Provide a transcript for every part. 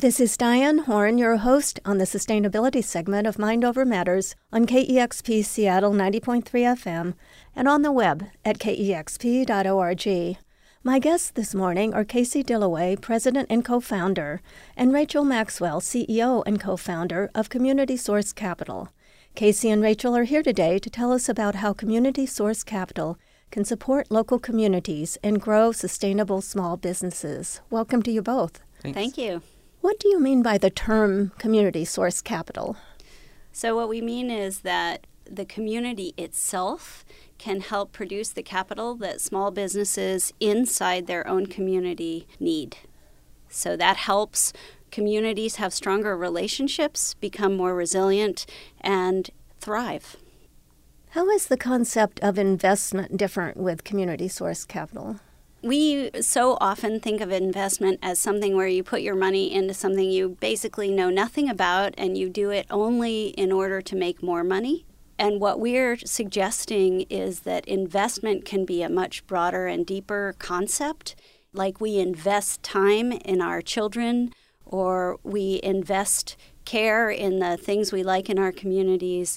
This is Diane Horn, your host on the sustainability segment of Mind Over Matters on KEXP Seattle 90.3 FM and on the web at kexp.org. My guests this morning are Casey Dillaway, President and Co-Founder, and Rachel Maxwell, CEO and Co-Founder of Community Source Capital. Casey and Rachel are here today to tell us about how Community Source Capital can support local communities and grow sustainable small businesses. Welcome to you both. Thanks. Thank you. What do you mean by the term Community Source Capital? So what we mean is that the community itself can help produce the capital that small businesses inside their own community need. So that helps communities have stronger relationships, become more resilient, and thrive. How is the concept of investment different with Community Source Capital? We so often think of investment as something where you put your money into something you basically know nothing about and you do it only in order to make more money. And what we're suggesting is that investment can be a much broader and deeper concept, like we invest time in our children or we invest care in the things we like in our communities.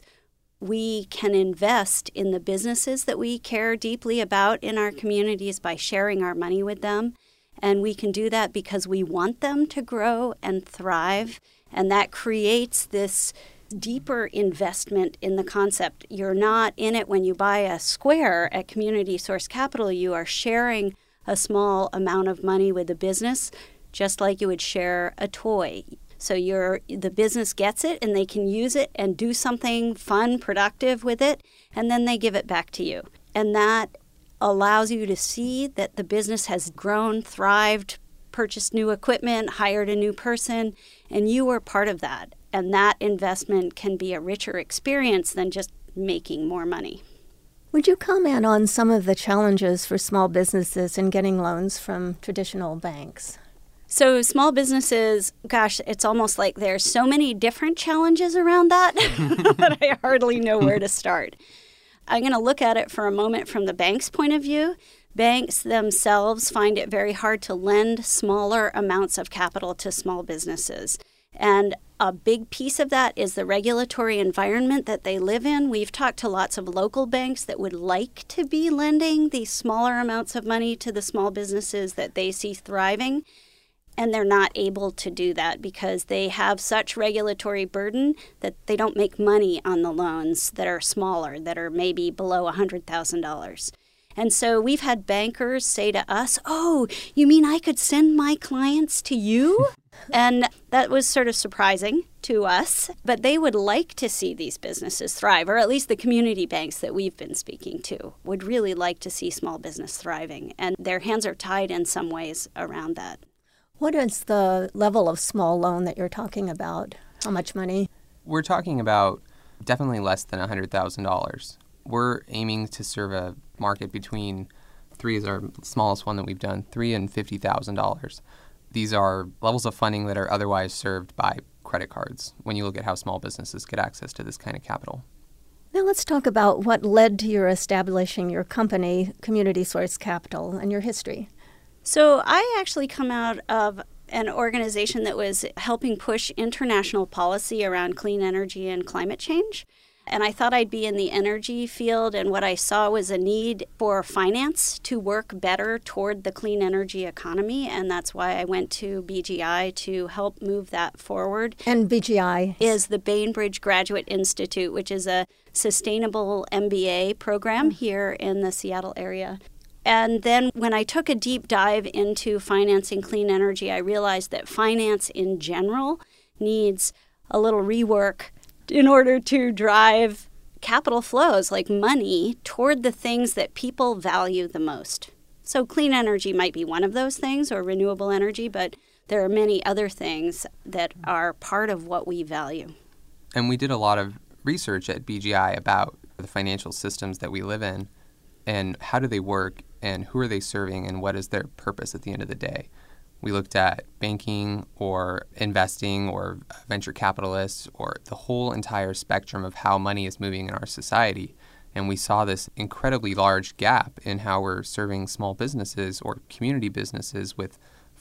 We can invest in the businesses that we care deeply about in our communities by sharing our money with them. And we can do that because we want them to grow and thrive. And that creates this deeper investment in the concept. You're not in it when you buy a square at Community Source Capital. You are sharing a small amount of money with the business, just like you would share a toy. So the business gets it and they can use it and do something fun, productive with it, and then they give it back to you. And that allows you to see that the business has grown, thrived, purchased new equipment, hired a new person, and you were part of that. And that investment can be a richer experience than just making more money. Would you comment on some of the challenges for small businesses in getting loans from traditional banks? So small businesses, gosh, it's almost like there's so many different challenges around that that I hardly know where to start. I'm going to look at it for a moment from the bank's point of view. Banks themselves find it very hard to lend smaller amounts of capital to small businesses. And a big piece of that is the regulatory environment that they live in. We've talked to lots of local banks that would like to be lending these smaller amounts of money to the small businesses that they see thriving. And they're not able to do that because they have such regulatory burden that they don't make money on the loans that are smaller, that are maybe below $100,000. And so we've had bankers say to us, "Oh, you mean I could send my clients to you?" And that was sort of surprising to us. But they would like to see these businesses thrive, or at least the community banks that we've been speaking to would really like to see small business thriving. And their hands are tied in some ways around that. What is the level of small loan that you're talking about? How much money? We're talking about definitely less than $100,000. We're aiming to serve a market between $3 is our smallest one that we've done, $3 and $50,000. These are levels of funding that are otherwise served by credit cards when you look at how small businesses get access to this kind of capital. Now let's talk about what led to your establishing your company, Community Source Capital, and your history. So I actually come out of an organization that was helping push international policy around clean energy and climate change. And I thought I'd be in the energy field, and what I saw was a need for finance to work better toward the clean energy economy, and that's why I went to BGI to help move that forward. And BGI is the Bainbridge Graduate Institute, which is a sustainable MBA program here in the Seattle area. And then when I took a deep dive into financing clean energy, I realized that finance in general needs a little rework in order to drive capital flows, like money, toward the things that people value the most. So clean energy might be one of those things, or renewable energy, but there are many other things that are part of what we value. And we did a lot of research at BGI about the financial systems that we live in and how do they work and who are they serving and what is their purpose at the end of the day. We looked at banking or investing or venture capitalists or the whole entire spectrum of how money is moving in our society. And we saw this incredibly large gap in how we're serving small businesses or community businesses with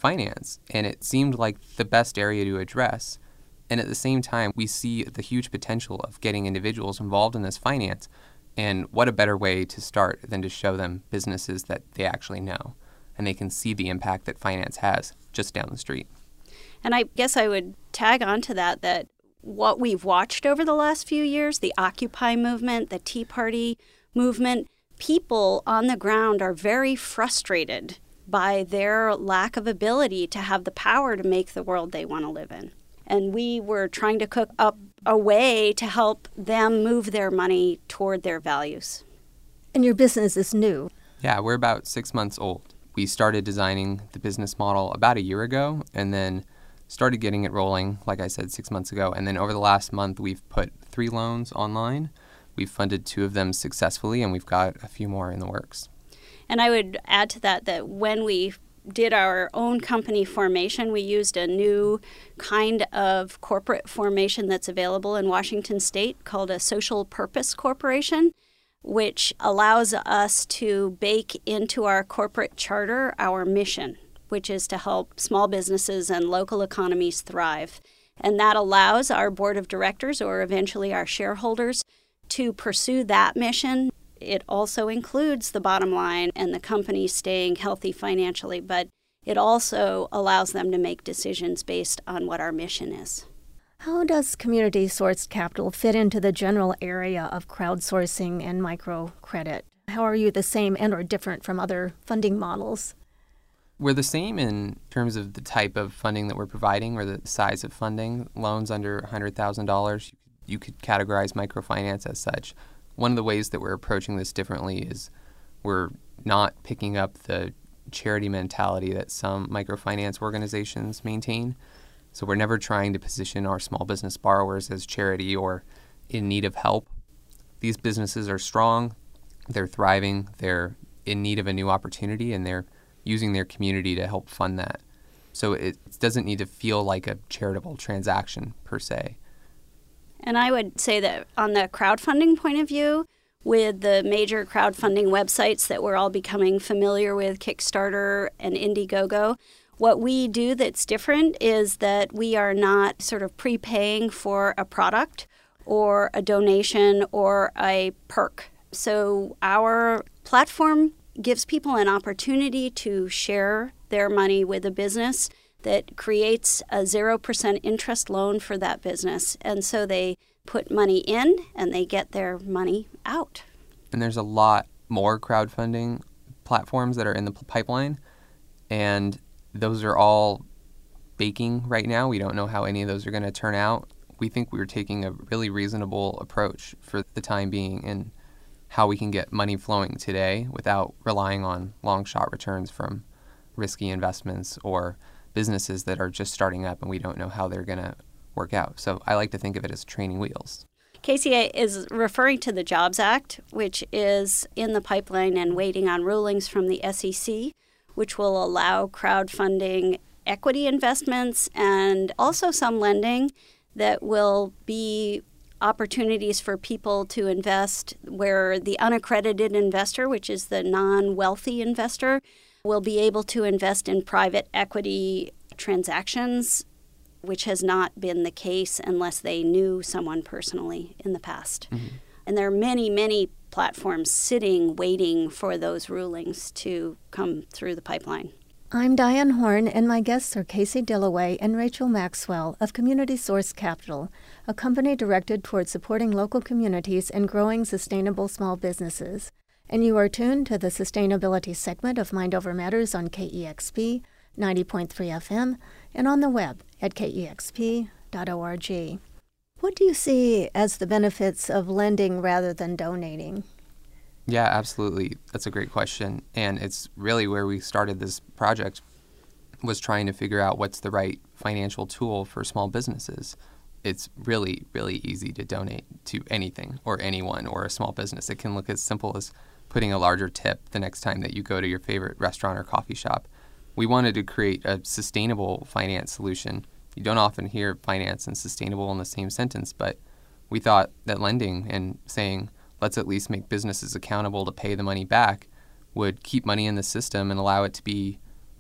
finance, and it seemed like the best area to address. And at the same time, we see the huge potential of getting individuals involved in this finance. And what a better way to start than to show them businesses that they actually know, and they can see the impact that finance has just down the street. And I guess I would tag on to that what we've watched over the last few years, the Occupy movement, the Tea Party movement, people on the ground are very frustrated by their lack of ability to have the power to make the world they want to live in. And we were trying to cook up a way to help them move their money toward their values. And your business is new. Yeah, we're about 6 months old. We started designing the business model about a year ago and then started getting it rolling, like I said, 6 months ago. And then over the last month, we've put 3 loans online. We've funded 2 of them successfully, and we've got a few more in the works. And I would add to that when we did our own company formation, we used a new kind of corporate formation that's available in Washington State called a social purpose corporation, which allows us to bake into our corporate charter our mission, which is to help small businesses and local economies thrive. And that allows our board of directors, or eventually our shareholders, to pursue that mission. It also includes the bottom line and the company staying healthy financially, but it also allows them to make decisions based on what our mission is. How does community-sourced capital fit into the general area of crowdsourcing and microcredit? How are you the same and or different from other funding models? We're the same in terms of the type of funding that we're providing or the size of funding. Loans under $100,000, you could categorize microfinance as such. One of the ways that we're approaching this differently is we're not picking up the charity mentality that some microfinance organizations maintain. So we're never trying to position our small business borrowers as charity or in need of help. These businesses are strong, they're thriving, they're in need of a new opportunity, and they're using their community to help fund that. So it doesn't need to feel like a charitable transaction per se. And I would say that on the crowdfunding point of view, with the major crowdfunding websites that we're all becoming familiar with, Kickstarter and Indiegogo, what we do that's different is that we are not sort of prepaying for a product or a donation or a perk. So our platform gives people an opportunity to share their money with a business that creates a 0% interest loan for that business. And so they put money in and they get their money out. And there's a lot more crowdfunding platforms that are in the pipeline, and those are all baking right now. We don't know how any of those are going to turn out. We think we're taking a really reasonable approach for the time being in how we can get money flowing today without relying on long shot returns from risky investments or businesses that are just starting up and we don't know how they're going to work out. So I like to think of it as training wheels. Casey is referring to the Jobs Act, which is in the pipeline and waiting on rulings from the SEC, which will allow crowdfunding equity investments and also some lending that will be opportunities for people to invest where the unaccredited investor, which is the non-wealthy investor, will be able to invest in private equity transactions, which has not been the case unless they knew someone personally in the past. Mm-hmm. And there are many, many platforms sitting, waiting for those rulings to come through the pipeline. I'm Diane Horn, and my guests are Casey Dillaway and Rachel Maxwell of Community Source Capital, a company directed toward supporting local communities and growing sustainable small businesses. And you are tuned to the sustainability segment of Mind Over Matters on KEXP 90.3 FM and on the web at kexp.org. What do you see as the benefits of lending rather than donating? Yeah, absolutely. That's a great question. And it's really where we started this project, was trying to figure out what's the right financial tool for small businesses. It's really, really easy to donate to anything or anyone or a small business. It can look as simple as putting a larger tip the next time that you go to your favorite restaurant or coffee shop. We wanted to create a sustainable finance solution. You don't often hear finance and sustainable in the same sentence, but we thought that lending and saying, let's at least make businesses accountable to pay the money back would keep money in the system and allow it to be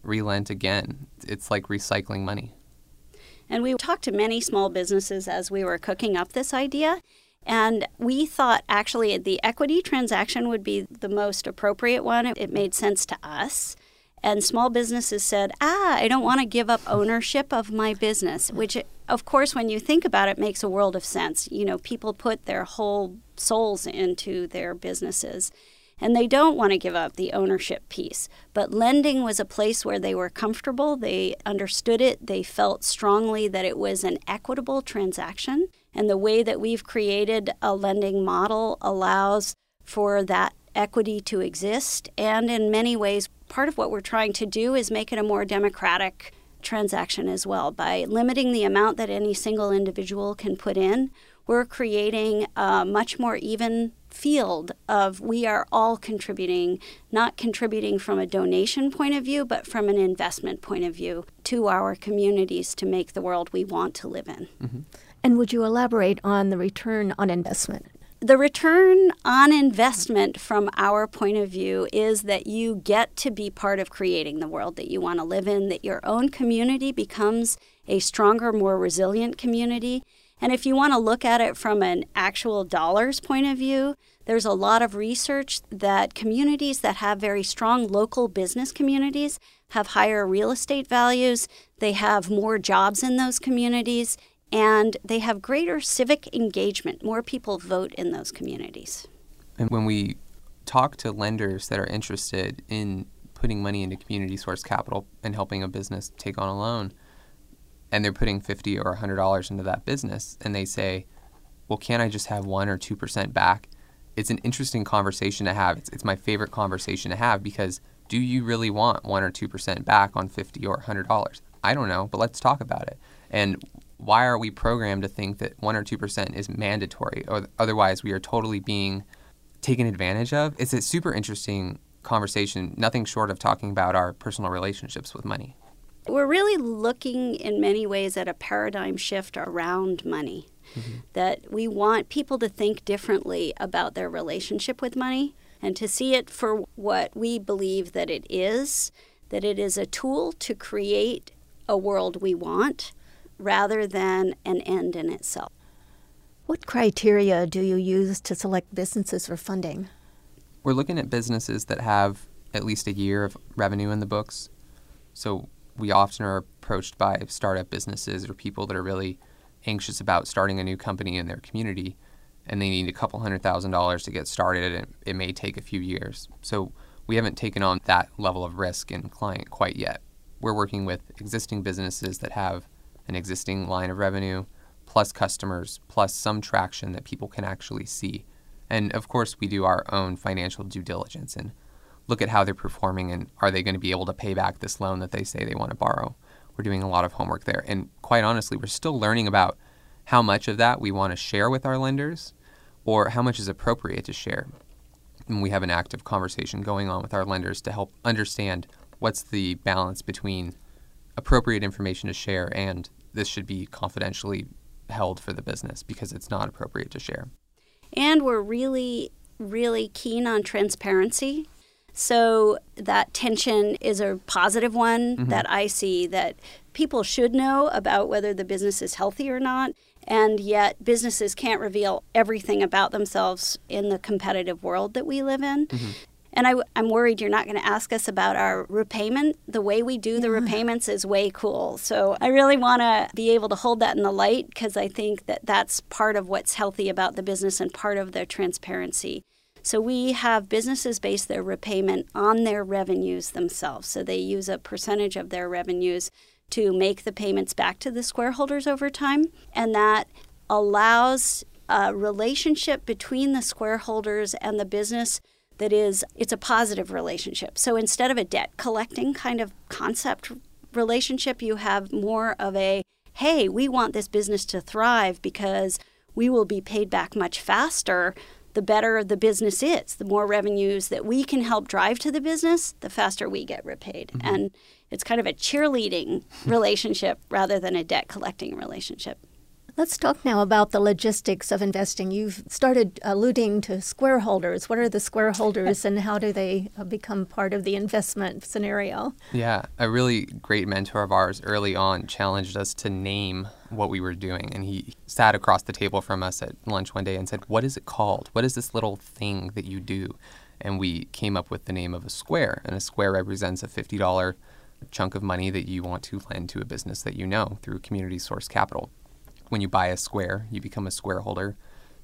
relent again. It's like recycling money. And we talked to many small businesses as we were cooking up this idea. And we thought actually the equity transaction would be the most appropriate one. It made sense to us. And small businesses said, I don't want to give up ownership of my business, which, of course, when you think about it, makes a world of sense. You know, people put their whole souls into their businesses, and they don't want to give up the ownership piece. But lending was a place where they were comfortable. They understood it. They felt strongly that it was an equitable transaction. And the way that we've created a lending model allows for that equity to exist. And in many ways, part of what we're trying to do is make it a more democratic transaction as well. By limiting the amount that any single individual can put in, we're creating a much more even field of we are all contributing, not contributing from a donation point of view, but from an investment point of view to our communities to make the world we want to live in. Mm-hmm. And would you elaborate on the return on investment? The return on investment from our point of view is that you get to be part of creating the world that you want to live in, that your own community becomes a stronger, more resilient community. And if you want to look at it from an actual dollars point of view, there's a lot of research that communities that have very strong local business communities have higher real estate values, they have more jobs in those communities, and they have greater civic engagement. More people vote in those communities. And when we talk to lenders that are interested in putting money into community source capital and helping a business take on a loan, and they're putting $50 or $100 into that business, and they say, well, can't I just have 1 or 2% back? It's an interesting conversation to have. It's my favorite conversation to have, because do you really want 1 or 2% back on $50 or $100? I don't know, but let's talk about it. And why are we programmed to think that 1 or 2% is mandatory, or otherwise we are totally being taken advantage of? It's a super interesting conversation, nothing short of talking about our personal relationships with money. We're really looking in many ways at a paradigm shift around money, that we want people to think differently about their relationship with money and to see it for what we believe that it is a tool to create a world we want, rather than an end in itself. What criteria do you use to select businesses for funding? We're looking at businesses that have at least a year of revenue in the books. So we often are approached by startup businesses or people that are really anxious about starting a new company in their community, and they need a couple $100,000 to get started, and it may take a few years. So we haven't taken on that level of risk and client quite yet. We're working with existing businesses that have an existing line of revenue, plus customers, plus some traction that people can actually see. And of course, we do our own financial due diligence and look at how they're performing and are they going to be able to pay back this loan that they say they want to borrow. We're doing a lot of homework there. And quite honestly, we're still learning about how much of that we want to share with our lenders or how much is appropriate to share. And we have an active conversation going on with our lenders to help understand what's the balance between appropriate information to share and this should be confidentially held for the business because it's not appropriate to share. And we're really, really keen on transparency. So that tension is a positive one that I see, that people should know about whether the business is healthy or not, and yet businesses can't reveal everything about themselves in the competitive world that we live in. And I'm worried you're not going to ask us about our repayment. The way we do the repayments is way cool. So I really want to be able to hold that in the light because I think that that's part of what's healthy about the business and part of the transparency. So we have businesses base their repayment on their revenues themselves. So they use a percentage of their revenues to make the payments back to the square holders over time. And that allows a relationship between the square holders and the business that is, it's a positive relationship. So instead of a debt collecting kind of concept relationship, you have more of a, hey, we want this business to thrive because we will be paid back much faster. The better the business is, the more revenues that we can help drive to the business, the faster we get repaid. And it's kind of a cheerleading relationship rather than a debt collecting relationship. Let's talk now about the logistics of investing. You've started alluding to square holders. What are the square holders and how do they become part of the investment scenario? Yeah, a really great mentor of ours early on challenged us to name what we were doing. And he sat across the table from us at lunch one day and said, "What is it called? What is this little thing that you do?" And we came up with the name of a square. And a square represents a $50 chunk of money that you want to lend to a business that you know through community source capital. When you buy a square, you become a square holder.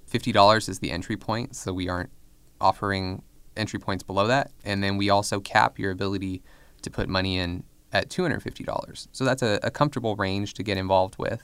$50 is the entry point, so we aren't offering entry points below that. And then we also cap your ability to put money in at $250. So that's a comfortable range to get involved with.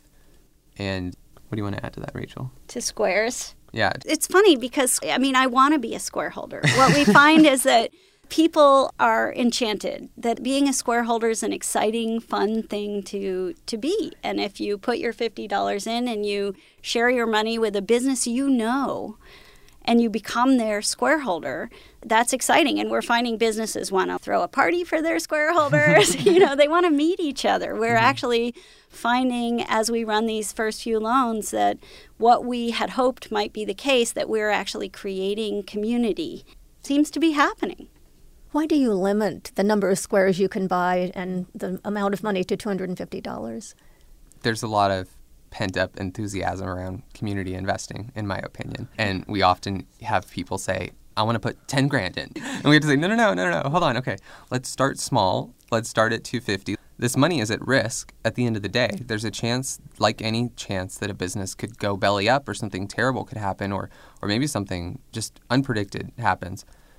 And what do you want to add to that, Rachel? To squares? Yeah. It's funny because, I want to be a square holder. What we find is that people are enchanted that being a square holder is an exciting, fun thing to be. And if you put your $50 in and you share your money with a business you know, and you become their square holder, that's exciting. And we're finding businesses want to throw a party for their square holders. They want to meet each other. We're actually finding as we run these first few loans that what we had hoped might be the case, that we're actually creating community, seems to be happening. Why do you limit the number of squares you can buy and the amount of money to $250? There's a lot of pent-up enthusiasm around community investing, in my opinion. And we often have people say, "I want to put 10 grand in." And we have to say, no, hold on. Okay, let's start small. Let's start at $250. This money is at risk at the end of the day. There's a chance, like any chance, that a business could go belly up or something terrible could happen or maybe something just unpredicted happens.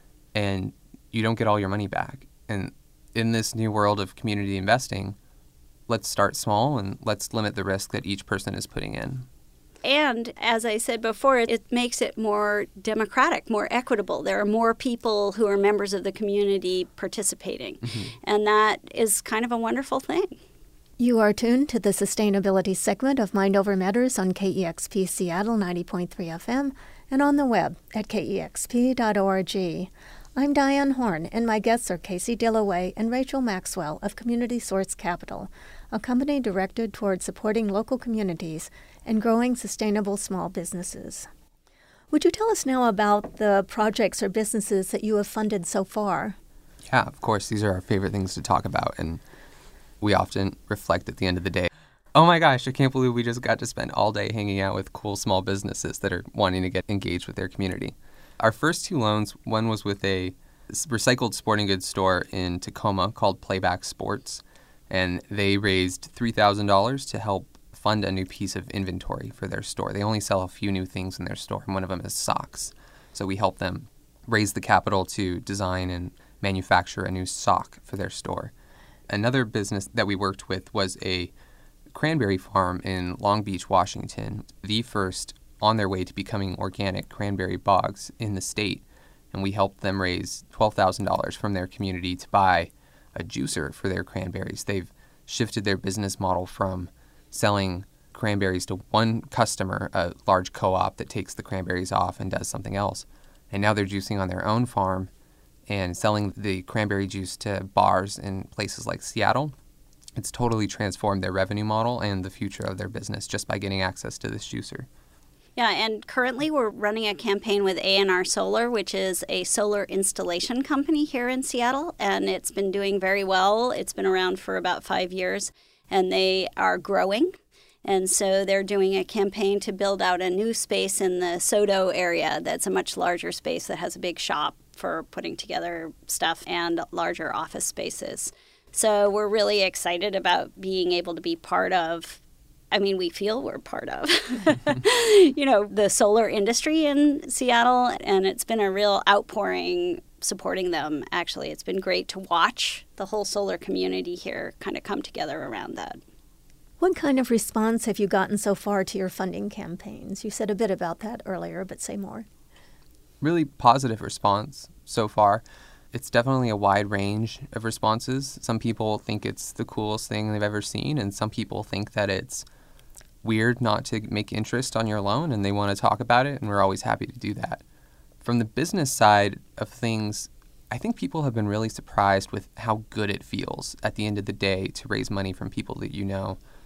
And you don't get all your money back. And in this new world of community investing, let's start small and let's limit the risk that each person is putting in. And as I said before, it makes it more democratic, more equitable. There are more people who are members of the community participating. Mm-hmm. And that is kind of a wonderful thing. You are tuned to the sustainability segment of Mind Over Matters on KEXP Seattle 90.3 FM and on the web at kexp.org. I'm Diane Horn, and my guests are Casey Dillaway and Rachel Maxwell of Community Source Capital, a company directed toward supporting local communities and growing sustainable small businesses. Would you tell us now about the projects or businesses that you have funded so far? Yeah, of course. These are our favorite things to talk about, and we often reflect at the end of the day, oh my gosh, I can't believe we just got to spend all day hanging out with cool small businesses that are wanting to get engaged with their community. Our first two loans, one was with a recycled sporting goods store in Tacoma called Playback Sports, and they raised $3,000 to help fund a new piece of inventory for their store. They only sell a few new things in their store, and one of them is socks. So we helped them raise the capital to design and manufacture a new sock for their store. Another business that we worked with was a cranberry farm in Long Beach, Washington, the first on their way to becoming organic cranberry bogs in the state. And we helped them raise $12,000 from their community to buy a juicer for their cranberries. They've shifted their business model from selling cranberries to one customer, a large co-op that takes the cranberries off and does something else. And now they're juicing on their own farm and selling the cranberry juice to bars in places like Seattle. It's totally transformed their revenue model and the future of their business just by getting access to this juicer. Yeah, and currently we're running a campaign with A&R Solar, which is a solar installation company here in Seattle, and it's been doing very well. It's been around for about 5 years, and they are growing. And so they're doing a campaign to build out a new space in the SoDo area that's a much larger space that has a big shop for putting together stuff and larger office spaces. So we're really excited about being able to be part of, we feel we're part of, the solar industry in Seattle, and it's been a real outpouring supporting them, actually. It's been great to watch the whole solar community here kind of come together around that. What kind of response have you gotten so far to your funding campaigns? You said a bit about that earlier, but say more. Really positive response so far. It's definitely a wide range of responses. Some people think it's the coolest thing they've ever seen, and some people think that it's weird not to make interest on your loan, and they want to talk about it, and we're always happy to do that. From the business side of things, I think people have been really surprised with how good it feels at the end of the day to raise money from people that you know.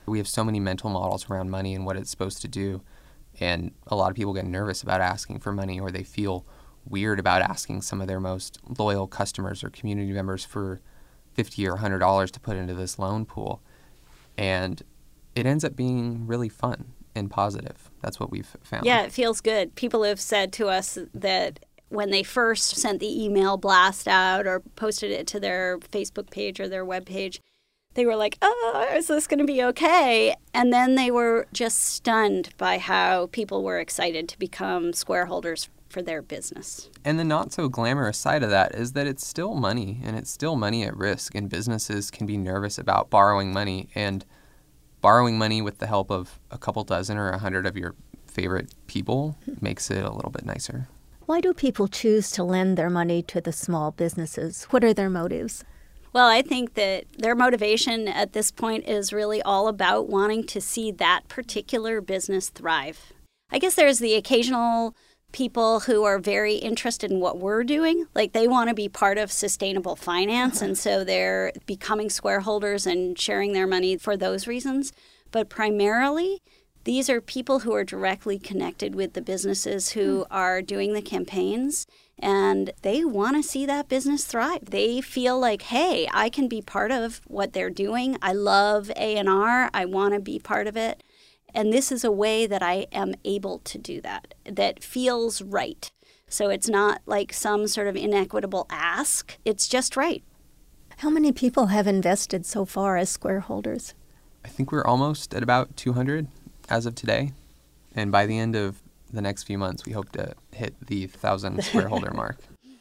We have so many mental models around money and what it's supposed to do. And a lot of people get nervous about asking for money, or they feel weird about asking some of their most loyal customers or community members for $50 or $100 to put into this loan pool. And it ends up being really fun and positive. That's what we've found. Yeah, it feels good. People have said to us that when they first sent the email blast out or posted it to their Facebook page or their web page, they were like, oh, is this going to be okay? And then they were just stunned by how people were excited to become Square holders for their business. And the not so glamorous side of that is that it's still money, and it's still money at risk, and businesses can be nervous about borrowing money, and borrowing money with the help of a couple dozen or 100 of your favorite people makes it a little bit nicer. Why do people choose to lend their money to the small businesses? What are their motives? Well, I think that their motivation at this point is really all about wanting to see that particular business thrive. I guess there's the occasional people who are very interested in what we're doing. Like, they want to be part of sustainable finance, and so they're becoming Square holders and sharing their money for those reasons. But primarily, these are people who are directly connected with the businesses who are doing the campaigns, and they want to see that business thrive. They feel like, hey, I can be part of what they're doing. I love A&R. I want to be part of it. And this is a way that I am able to do that feels right. So it's not like some sort of inequitable ask. It's just right. How many people have invested so far as Square holders? I think we're almost at about 200 as of today. And by the end of the next few months, we hope to hit the 1,000 Square holder mark.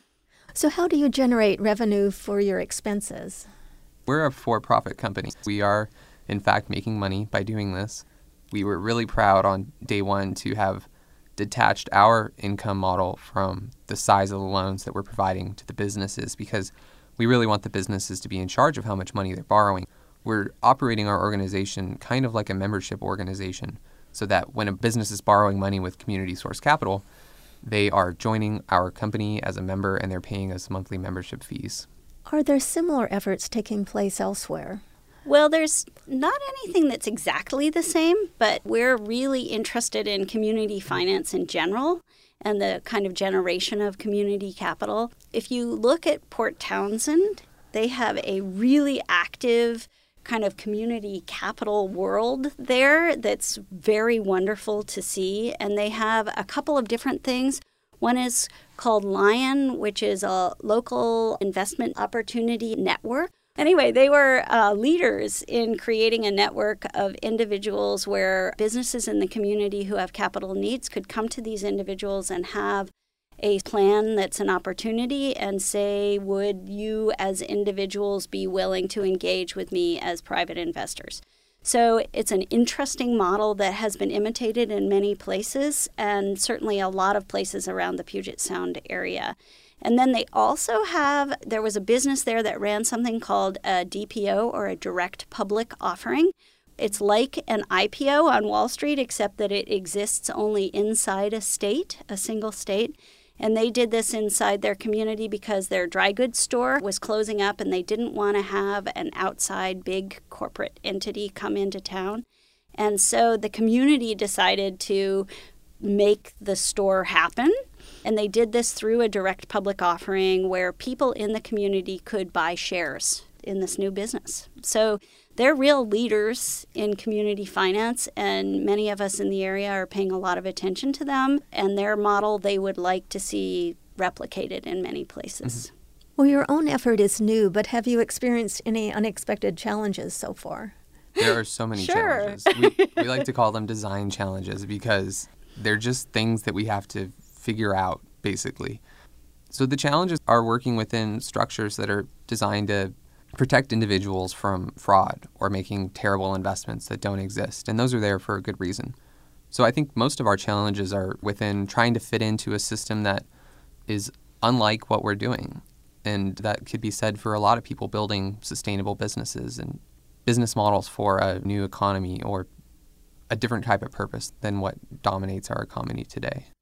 So how do you generate revenue for your expenses? We're a for-profit company. We are, in fact, making money by doing this. We were really proud on day one to have detached our income model from the size of the loans that we're providing to the businesses, because we really want the businesses to be in charge of how much money they're borrowing. We're operating our organization kind of like a membership organization, so that when a business is borrowing money with Community Source Capital, they are joining our company as a member and they're paying us monthly membership fees. Are there similar efforts taking place elsewhere? Well, there's not anything that's exactly the same, but we're really interested in community finance in general and the kind of generation of community capital. If you look at Port Townsend, they have a really active kind of community capital world there that's very wonderful to see. And they have a couple of different things. One is called Lion, which is a local investment opportunity network. Anyway, they were leaders in creating a network of individuals where businesses in the community who have capital needs could come to these individuals and have a plan that's an opportunity and say, would you as individuals be willing to engage with me as private investors? So it's an interesting model that has been imitated in many places, and certainly a lot of places around the Puget Sound area. And then they also there was a business there that ran something called a DPO, or a direct public offering. It's like an IPO on Wall Street, except that it exists only inside a state, a single state. And they did this inside their community because their dry goods store was closing up and they didn't want to have an outside big corporate entity come into town. And so the community decided to make the store happen. And they did this through a direct public offering where people in the community could buy shares in this new business. So they're real leaders in community finance, and many of us in the area are paying a lot of attention to them, and their model they would like to see replicated in many places. Mm-hmm. Well, your own effort is new, but have you experienced any unexpected challenges so far? There are so many challenges. We like to call them design challenges because they're just things that we have to figure out, basically. So the challenges are working within structures that are designed to protect individuals from fraud or making terrible investments that don't exist. And those are there for a good reason. So I think most of our challenges are within trying to fit into a system that is unlike what we're doing. And that could be said for a lot of people building sustainable businesses and business models for a new economy or a different type of purpose than what dominates our economy today.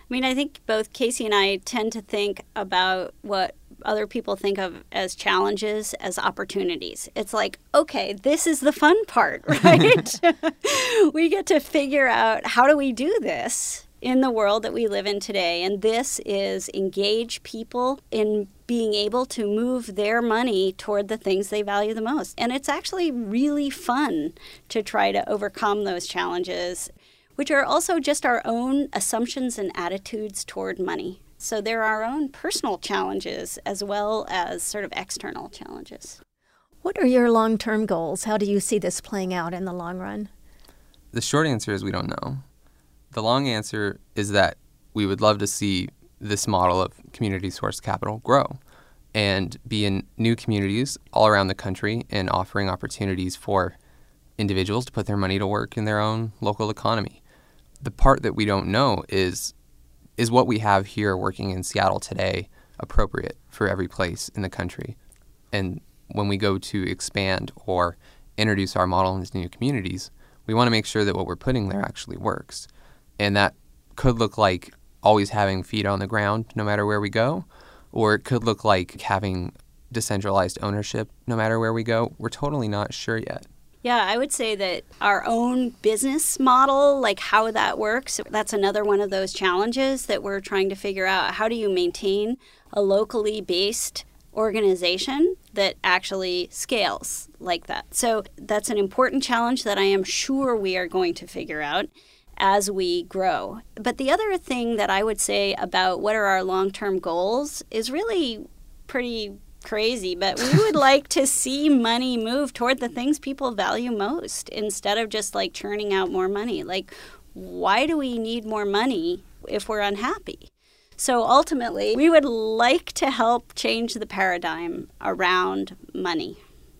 I mean, I think both Casey and I tend to think about what other people think of as challenges as opportunities. It's like, okay, this is the fun part, right? We get to figure out, how do we do this in the world that we live in today? And this is engage people in being able to move their money toward the things they value the most. And it's actually really fun to try to overcome those challenges, which are also just our own assumptions and attitudes toward money. So they're our own personal challenges as well as sort of external challenges. What are your long-term goals? How do you see this playing out in the long run? The short answer is we don't know. The long answer is that we would love to see this model of community-sourced capital grow and be in new communities all around the country and offering opportunities for individuals to put their money to work in their own local economy. The part that we don't know is what we have here working in Seattle today appropriate for every place in the country? And when we go to expand or introduce our model into new communities, we want to make sure that what we're putting there actually works. And that could look like always having feet on the ground no matter where we go, or it could look like having decentralized ownership no matter where we go. We're totally not sure yet. Yeah, I would say that our own business model, like how that works, that's another one of those challenges that we're trying to figure out. How do you maintain a locally based organization that actually scales like that? So that's an important challenge that I am sure we are going to figure out as we grow. But the other thing that I would say about what are our long-term goals is really pretty crazy, but we would like to see money move toward the things people value most instead of just like churning out more money. Like, why do we need more money if we're unhappy? So ultimately, we would like to help change the paradigm around money.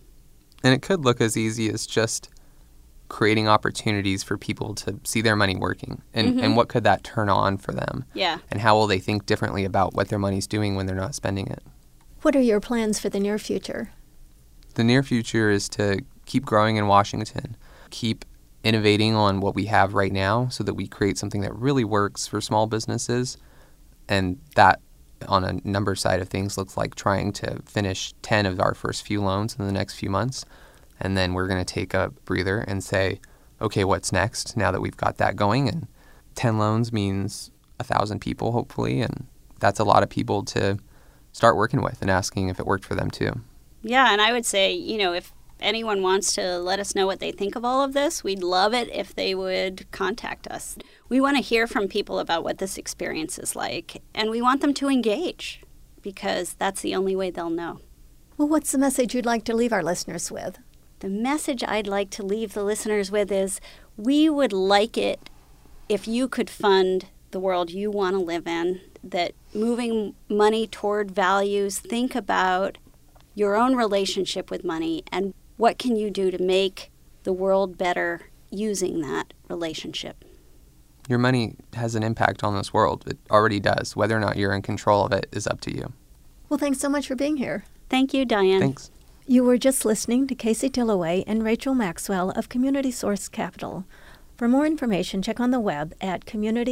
And it could look as easy as just creating opportunities for people to see their money working. And what could that turn on for them? Yeah. And how will they think differently about what their money's doing when they're not spending it? What are your plans for the near future? The near future is to keep growing in Washington, keep innovating on what we have right now so that we create something that really works for small businesses. And that, on a number side of things, looks like trying to finish 10 of our first few loans in the next few months. And then we're going to take a breather and say, okay, what's next now that we've got that going? And 10 loans means 1,000 people, hopefully. And that's a lot of people to start working with and asking if it worked for them too. Yeah, and I would say, if anyone wants to let us know what they think of all of this, we'd love it if they would contact us. We want to hear from people about what this experience is like, and we want them to engage because that's the only way they'll know. Well, what's the message you'd like to leave our listeners with? The message I'd like to leave the listeners with is we would like it if you could fund the world you want to live in, that moving money toward values, think about your own relationship with money and what can you do to make the world better using that relationship. Your money has an impact on this world. It already does. Whether or not you're in control of it is up to you. Well, thanks so much for being here. Thank you, Diane. Thanks. You were just listening to Casey Tilloway and Rachel Maxwell of Community Sourced Capital. For more information, check on the web at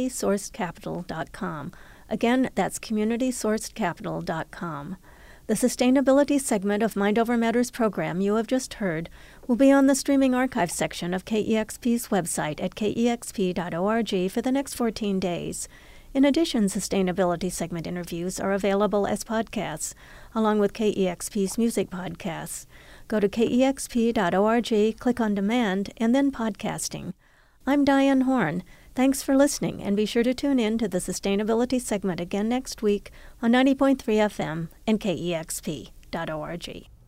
communitysourcedcapital.com. Again, that's communitysourcedcapital.com. The sustainability segment of Mind Over Matters program you have just heard will be on the streaming archive section of KEXP's website at kexp.org for the next 14 days. In addition, sustainability segment interviews are available as podcasts, along with KEXP's music podcasts. Go to kexp.org, click on Demand, and then Podcasting. I'm Diane Horn. Thanks for listening, and be sure to tune in to the sustainability segment again next week on 90.3 FM and kexp.org.